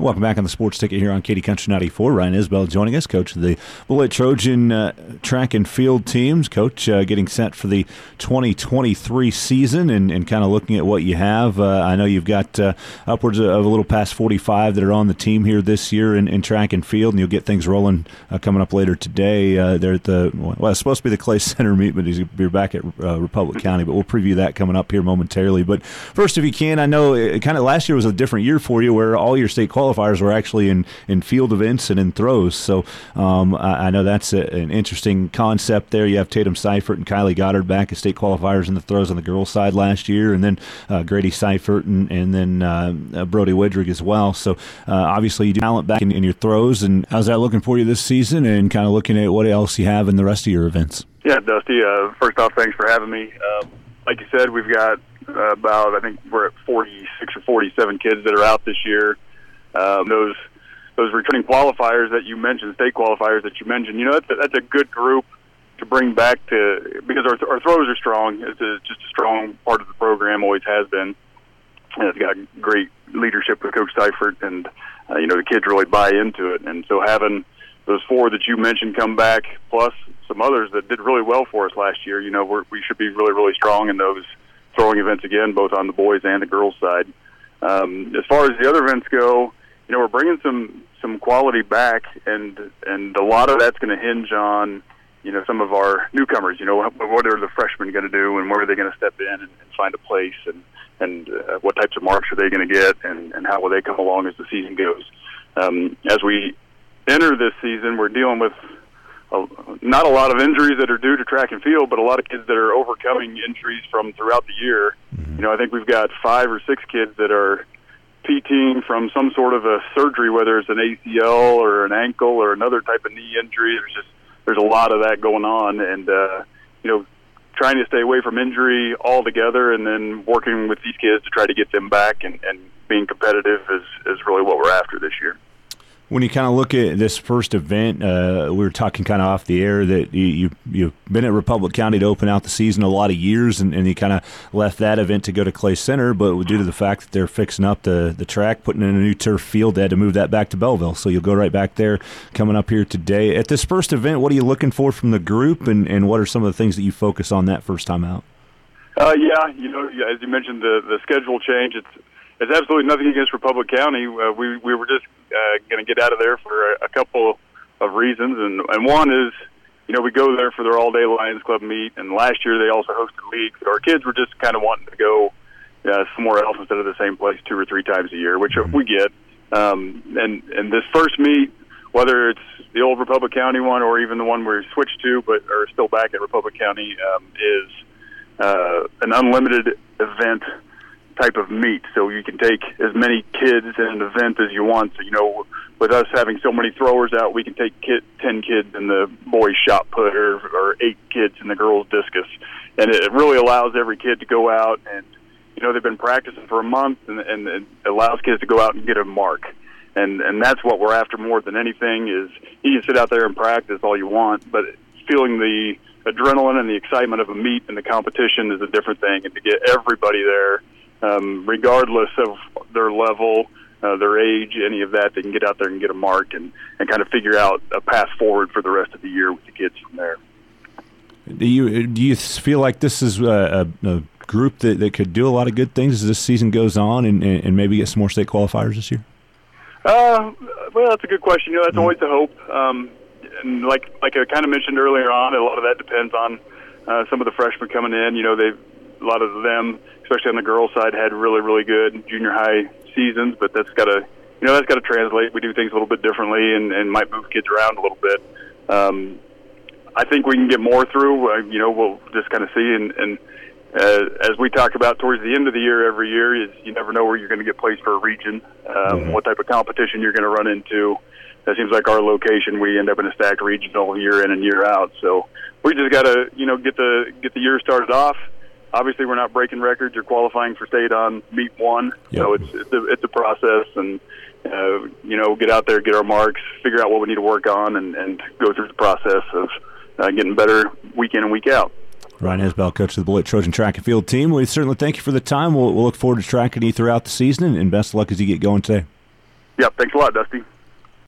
Welcome back on the Sports Ticket here on Katy Country 94. Ryan Isbell joining us, coach of the Bullet Trojan track and field teams. Coach, getting set for the 2023 season and kind of looking at what you have. I know you've got upwards of a little past 45 that are on the team here this year in track and field, and you'll get things rolling coming up later today. They're at it's supposed to be the Clay Center meet, but you're back at Republic County, but we'll preview that coming up here momentarily. But first, if you can, I know kind of last year was a different year for you where all your state qualifiers were actually in field events and in throws. So I know that's an interesting concept there. You have Tatum Seifert and Kylie Goddard back as state qualifiers in the throws on the girls' side last year, and then Grady Seifert and then Brody Widrig as well. So obviously you do talent back in your throws. And how's that looking for you this season, and kind of looking at what else you have in the rest of your events? Yeah, Dusty, first off, thanks for having me. Like you said, we've got I think we're at 46 or 47 kids that are out this year. Those returning qualifiers that you mentioned, state qualifiers that you mentioned, that's a good group to bring back because our throws are strong. It's just a strong part of the program, always has been. And it's got great leadership with Coach Seifert, and the kids really buy into it. And so having those four that you mentioned come back, plus some others that did really well for us last year, we should be really, really strong in those throwing events again, both on the boys and the girls side. As far as the other events go, we're bringing some quality back, and a lot of that's going to hinge on, some of our newcomers. What are the freshmen going to do, and where are they going to step in and find a place, and what types of marks are they going to get, and how will they come along as the season goes. As we enter this season, we're dealing with not a lot of injuries that are due to track and field, but a lot of kids that are overcoming injuries from throughout the year. Mm-hmm. I think we've got 5 or 6 kids that are PTing from some sort of a surgery, whether it's an ACL or an ankle or another type of knee injury. There's a lot of that going on, and trying to stay away from injury altogether, and then working with these kids to try to get them back and being competitive is really what we're after this year. When you kind of look at this first event, we were talking kind of off the air that you've been at Republic County to open out the season a lot of years, and you kind of left that event to go to Clay Center, but due to the fact that they're fixing up the track, putting in a new turf field, they had to move that back to Belleville. So you'll go right back there coming up here today. At this first event, what are you looking for from the group, and what are some of the things that you focus on that first time out? As you mentioned, the schedule change, it's absolutely nothing against Republic County. We were just going to get out of there for a couple of reasons, and one is, we go there for their all-day Lions Club meet, and last year they also hosted leagues. So our kids were just kind of wanting to go somewhere else instead of the same place 2 or 3 times a year, which we get. And this first meet, whether it's the old Republic County one or even the one we switched to but are still back at Republic County, is an unlimited event type of meet, so you can take as many kids in an event as you want. So, with us having so many throwers out, we can take 10 kids in the boys shot put or 8 kids in the girls discus, and it really allows every kid to go out and they've been practicing for a month, and it allows kids to go out and get a mark, and that's what we're after more than anything. Is you can sit out there and practice all you want, but feeling the adrenaline and the excitement of a meet and the competition is a different thing, and to get everybody there, regardless of their level, their age, any of that, they can get out there and get a mark and kind of figure out a path forward for the rest of the year with the kids from there. Do you feel like this is a group that could do a lot of good things as this season goes on and maybe get some more state qualifiers this year? Well, that's a good question. That's always the hope. And like I kind of mentioned earlier on, a lot of that depends on some of the freshmen coming in. A lot of them, especially on the girls' side, had really, really good junior high seasons, but that's got to translate. We do things a little bit differently and might move kids around a little bit. I think we can get more through. We'll just kind of see. And as we talk about towards the end of the year, every year, is you never know where you're going to get placed for a region, what type of competition you're going to run into. It seems like our location, we end up in a stacked regional year in and year out. So we just got to, get the year started off. Obviously, we're not breaking records or qualifying for state on meet 1. Yep. So it's a process, and get out there, get our marks, figure out what we need to work on, and go through the process of getting better week in and week out. Ryan Isbell, coach of the Bullet Trojan track and field team. We certainly thank you for the time. We'll look forward to tracking you throughout the season, and best of luck as you get going today. Yeah, thanks a lot, Dusty.